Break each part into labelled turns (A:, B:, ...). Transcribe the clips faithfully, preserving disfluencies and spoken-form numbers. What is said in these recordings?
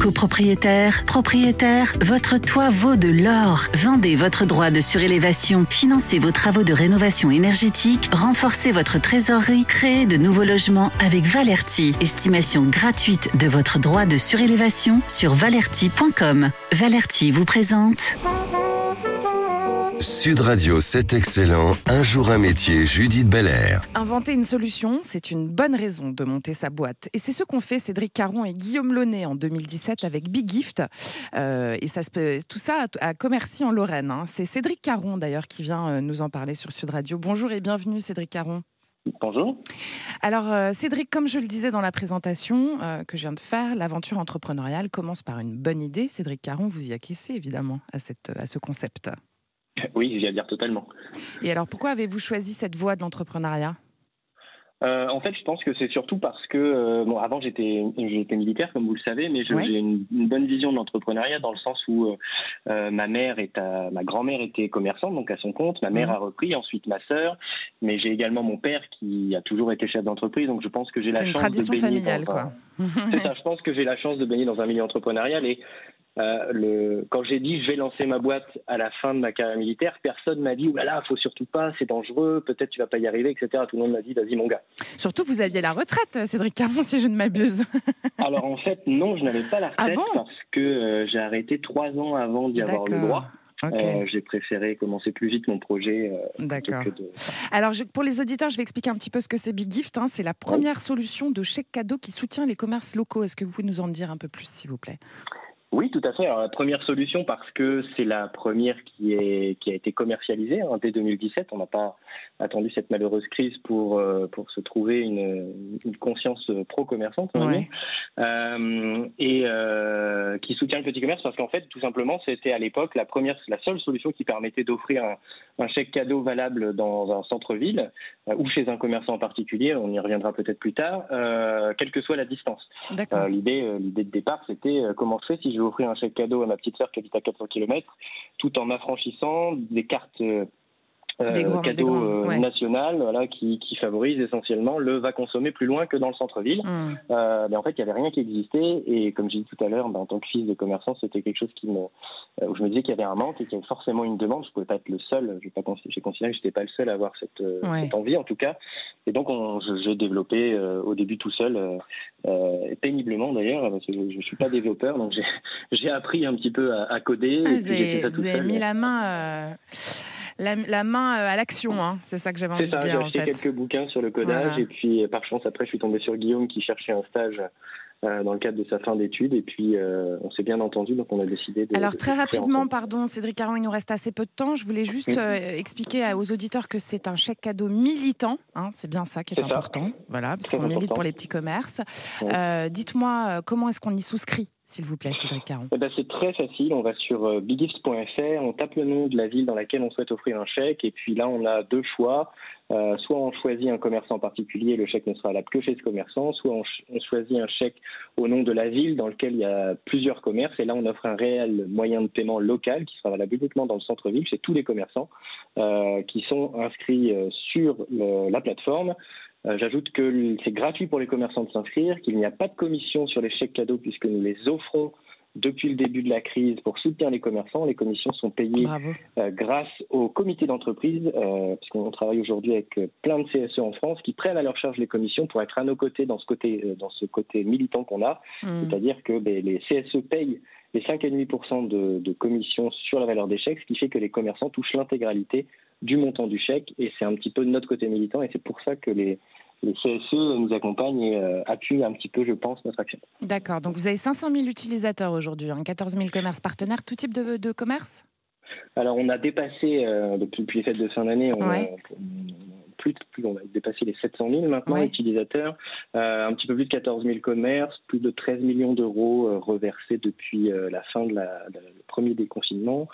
A: Copropriétaire, propriétaire, votre toit vaut de l'or. Vendez votre droit de surélévation, financez vos travaux de rénovation énergétique, renforcez votre trésorerie, créez de nouveaux logements avec Valerty. Estimation gratuite de votre droit de surélévation sur valerty point com. Valerty vous présente...
B: Sud Radio, c'est excellent. Un jour un métier, Judith Belair.
C: Inventer une solution, c'est une bonne raison de monter sa boîte. Et c'est ce qu'ont fait Cédric Caron et Guillaume Launay en deux mille dix-sept avec Big Gift. Euh, et ça se, tout ça à Commercy en Lorraine. Hein. C'est Cédric Caron d'ailleurs qui vient nous en parler sur Sud Radio. Bonjour et bienvenue Cédric Caron.
D: Bonjour.
C: Alors euh, Cédric, comme je le disais dans la présentation euh, que je viens de faire, l'aventure entrepreneuriale commence par une bonne idée. Cédric Caron, vous y acquiescez évidemment à, cette, à ce concept.
D: Oui, j'y adhère totalement.
C: Et alors, pourquoi avez-vous choisi cette voie de l'entrepreneuriat ?
D: Euh, en fait, je pense que c'est surtout parce que, euh, bon, avant j'étais, j'étais militaire, comme vous le savez, mais je,
C: oui.
D: j'ai une, une bonne vision de l'entrepreneuriat dans le sens où euh, ma mère est à, ma grand-mère était commerçante, donc à son compte, ma mère mmh. a repris, ensuite ma sœur, mais j'ai également mon père qui a toujours été chef d'entreprise, donc je pense que j'ai la
C: c'est
D: chance
C: une tradition
D: de baigner
C: familiale,
D: dans
C: quoi.
D: Un... c'est ça, je pense que j'ai la chance de baigner dans un milieu entrepreneurial et Euh, le, quand j'ai dit je vais lancer ma boîte à la fin de ma carrière militaire, personne m'a dit oulala, faut surtout pas, c'est dangereux, peut-être tu vas pas y arriver, et cetera. Tout le monde m'a dit vas-y mon gars.
C: Surtout vous aviez la retraite, Cédric Caron, si je ne m'abuse.
D: Alors en fait non, je n'avais pas la retraite
C: ah bon
D: parce que euh, j'ai arrêté trois ans avant d'y avoir
C: D'accord.
D: le droit.
C: Okay.
D: Euh, j'ai préféré commencer plus vite mon projet. Euh,
C: D'accord.
D: Que de...
C: Alors, je, pour les auditeurs, je vais expliquer un petit peu ce que c'est Big Gift. Hein. C'est la première oui. solution de chèque cadeau qui soutient les commerces locaux. Est-ce que vous pouvez nous en dire un peu plus, s'il vous plaît ?
D: Oui, tout à fait. Alors, la première solution, parce que c'est la première qui, est, qui a été commercialisée hein, dès deux mille dix-sept. On n'a pas attendu cette malheureuse crise pour, euh, pour se trouver une, une conscience pro-commerçante.
C: Ouais.
D: Euh, et euh, qui soutient le petit commerce parce qu'en fait, tout simplement, c'était à l'époque la, première, la seule solution qui permettait d'offrir un, un chèque cadeau valable dans un centre-ville euh, ou chez un commerçant en particulier. On y reviendra peut-être plus tard, euh, quelle que soit la distance. Euh, l'idée, euh, l'idée de départ, c'était euh, comment je fais si je veux offrir un chèque cadeau à ma petite sœur qui habite à quatre cents kilomètres, tout en m'affranchissant des cartes euh,
C: des grands,
D: cadeaux
C: des grands, ouais.
D: euh, nationales voilà, qui, qui favorisent essentiellement le va consommer plus loin que dans le centre-ville. Mmh. Euh, mais en fait, il n'y avait rien qui existait et comme j'ai dit tout à l'heure, ben, en tant que fils de commerçant, c'était quelque chose qui me, euh, où je me disais qu'il y avait un manque et qu'il y avait forcément une demande. Je ne pouvais pas être le seul. J'ai, pas, j'ai considéré que je n'étais pas le seul à avoir cette, ouais. cette envie en tout cas. Et donc, on, je, j'ai développé euh, au début tout seul, euh, euh, péniblement d'ailleurs, parce que je ne suis pas développeur, donc j'ai, j'ai appris un petit peu à, à coder.
C: Ah,
D: et
C: vous
D: puis
C: avez,
D: j'ai fait ça
C: vous
D: tout
C: avez
D: seul.
C: mis la main... Euh... La, la main à l'action, hein. C'est ça que j'avais envie
D: c'est ça,
C: de dire.
D: J'ai acheté
C: en fait.
D: quelques bouquins sur le codage voilà. Et puis par chance après je suis tombé sur Guillaume qui cherchait un stage euh, dans le cadre de sa fin d'études et puis euh, on s'est bien entendu donc on a décidé de...
C: Alors
D: de
C: très rapidement, pardon Cédric Caron, il nous reste assez peu de temps. Je voulais juste euh, expliquer aux auditeurs que c'est un chèque cadeau militant, hein. C'est bien ça qui est, est important, ça. Voilà, parce Très qu'on important. milite pour les petits commerces. Ouais. Euh, dites-moi, comment est-ce qu'on y souscrit ? S'il vous plaît, Cédric Caron.
D: Eh ben, c'est très facile. On va sur euh, big gift point f r, on tape le nom de la ville dans laquelle on souhaite offrir un chèque, et puis là, on a deux choix. Euh, soit on choisit un commerçant particulier, le chèque ne sera valable que chez ce commerçant, soit on, ch- on choisit un chèque au nom de la ville dans lequel il y a plusieurs commerces, et là, on offre un réel moyen de paiement local qui sera valable uniquement dans le centre-ville, chez tous les commerçants euh, qui sont inscrits euh, sur le, la plateforme. Euh, j'ajoute que c'est gratuit pour les commerçants de s'inscrire, qu'il n'y a pas de commission sur les chèques cadeaux puisque nous les offrons depuis le début de la crise pour soutenir les commerçants. Les commissions sont payées euh, grâce au comité d'entreprise, euh, puisqu'on travaille aujourd'hui avec euh, plein de C S E en France qui prennent à leur charge les commissions pour être à nos côtés dans ce côté, euh, dans ce côté militant qu'on a. Mmh. C'est-à-dire que ben, les C S E payent les cinq virgule cinq pour cent de, de commissions sur la valeur des chèques, ce qui fait que les commerçants touchent l'intégralité du montant du chèque, et c'est un petit peu de notre côté militant, et c'est pour ça que les, les C S E nous accompagnent et euh, appuient un petit peu, je pense, notre action.
C: D'accord, donc vous avez cinq cent mille utilisateurs aujourd'hui, hein, quatorze mille commerces partenaires, tout type de, de commerce ?
D: Alors on a dépassé, euh, depuis, depuis les fêtes de fin d'année, on
C: ouais.
D: a, plus, plus, on a dépassé les sept cent mille maintenant ouais. utilisateurs, euh, un petit peu plus de quatorze mille commerces, plus de treize millions d'euros euh, reversés depuis euh, la fin de la, de, le premier déconfinement.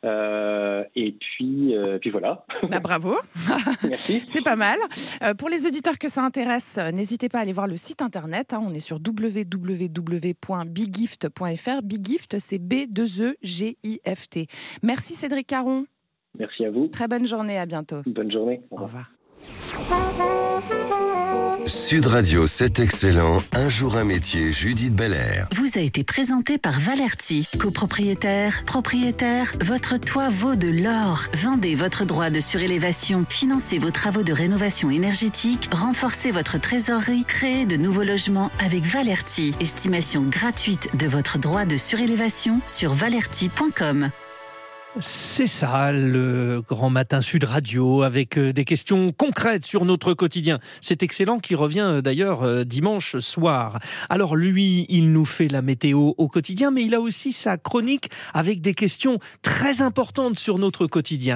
D: Euh, et puis, euh, puis voilà.
C: Bah, bravo.
D: Merci.
C: C'est pas mal. Euh, pour les auditeurs que ça intéresse, euh, n'hésitez pas à aller voir le site internet. Hein, on est sur w w w point big gift point f r. Big Gift, c'est B deux E G I F T. Merci Cédric Caron.
D: Merci à vous.
C: Très bonne journée, à bientôt.
D: Bonne journée.
C: Au revoir. Au revoir.
B: Sud Radio, c'est excellent. Un jour un métier, Judith Belair.
A: Vous a été présenté par Valerty, copropriétaire, propriétaire, votre toit vaut de l'or. Vendez votre droit de surélévation, financez vos travaux de rénovation énergétique, renforcez votre trésorerie, créez de nouveaux logements avec Valerty. Estimation gratuite de votre droit de surélévation sur valerty point com.
E: C'est ça, le Grand Matin Sud Radio, avec des questions concrètes sur notre quotidien. C'est excellent, qui revient d'ailleurs dimanche soir. Alors lui, il nous fait la météo au quotidien, mais il a aussi sa chronique avec des questions très importantes sur notre quotidien.